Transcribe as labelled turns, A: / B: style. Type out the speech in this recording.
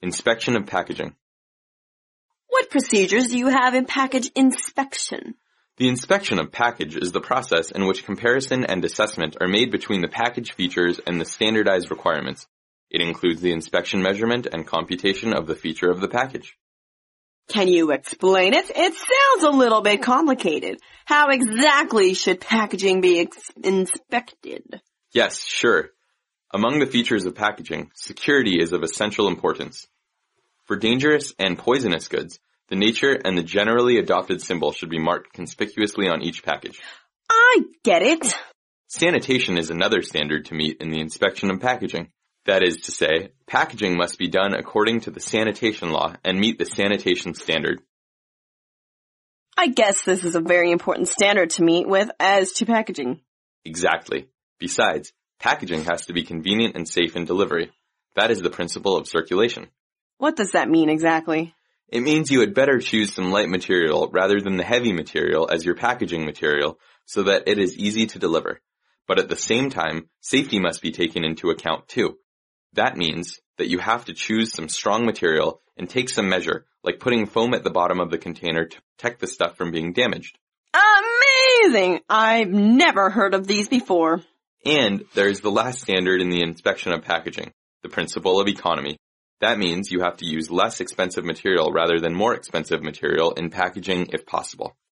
A: Inspection of packaging.
B: What procedures do you have in package inspection?
A: The inspection of package is the process in which comparison and assessment are made between the package features and the standardized requirements. It includes the inspection measurement and computation of the feature of the package.
B: Can you explain it? It sounds a little bit complicated. How exactly should packaging be inspected?
A: Yes, sure. Among the features of packaging, security is of essential importance. For dangerous and poisonous goods, the nature and the generally adopted symbol should be marked conspicuously on each package.
B: I get it.
A: Sanitation is another standard to meet in the inspection of packaging. That is to say, packaging must be done according to the sanitation law and meet the sanitation standard.
B: I guess this is a very important standard to meet with as to packaging.
A: Exactly. Besides, packaging has to be convenient and safe in delivery. That is the principle of circulation.
B: What does that mean exactly?
A: It means you had better choose some light material rather than the heavy material as your packaging material so that it is easy to deliver. But at the same time, safety must be taken into account too. That means that you have to choose some strong material and take some measure, like putting foam at the bottom of the container to protect the stuff from being damaged.
B: Amazing! I've never heard of these before.
A: And there is the last standard in the inspection of packaging, the principle of economy. That means you have to use less expensive material rather than more expensive material in packaging if possible.